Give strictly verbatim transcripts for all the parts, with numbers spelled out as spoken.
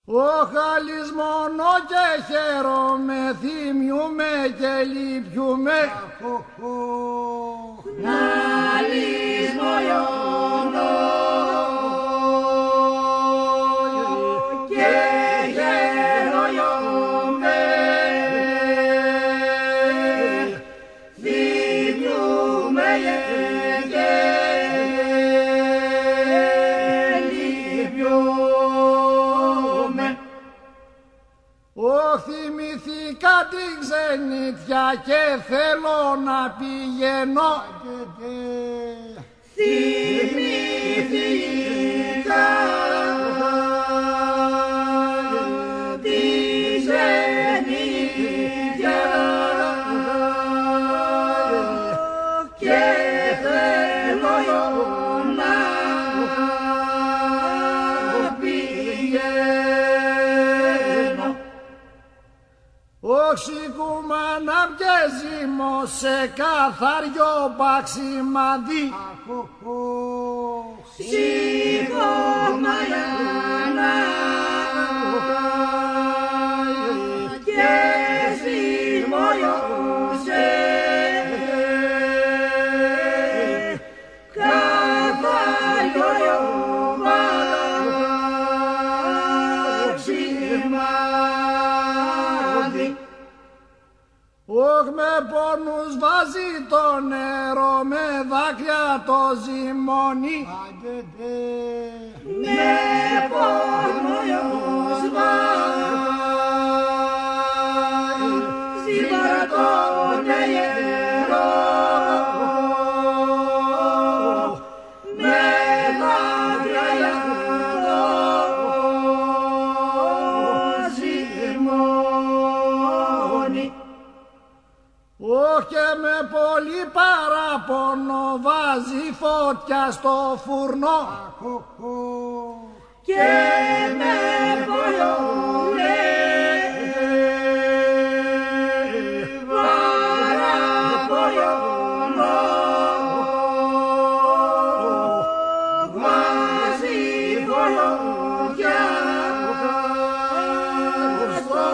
Ο χαλής μόνο και χαίρομαι, θυμιούμε και λυπιούμε. Χαλής μόνο και χαίρομαι, θυμιούμε και λυπιούμε. Ω θυμηθήκα την ξενιτιά και θέλω να πηγαίνω. Θυμηθήκα την ξενιτιά και θέλω να πηγαίνω. Οξυγούμα να πιέζημο σε καθαριό παξιμάδι. Σήκωμα για να και σημειώσε καθαριό παξιμάδι. Όχ με πόνους βάζει το νερό, με δάκρυα το ζυμώνει. Με πόνους βάζει το νερό, με δάκρυα το ζυμώνει. Όχ και με πολύ παράπονο βάζει φωτιά στο φουρνό. Και με πολύ παράπονο βάζει φωτιά στο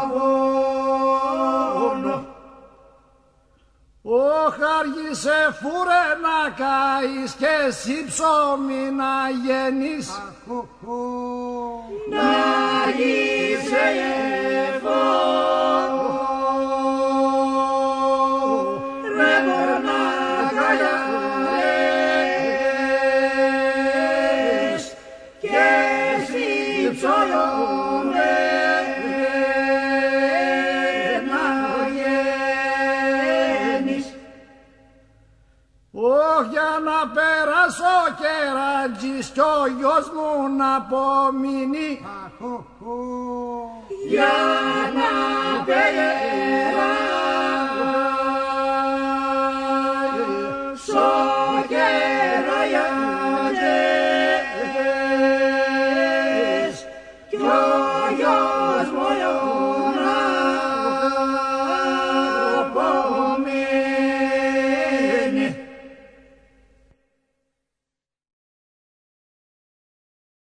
φουρνό. Όχ άργησε φούρε να καείς και εσύ ψωμί να γεννείς. Να είσαι φορέ να καλιάρες και εσύ ψωμί να γεννείς. Όχ για να περάσω κερατζής κι ο γιος μου να απομείνει. Για να περάσω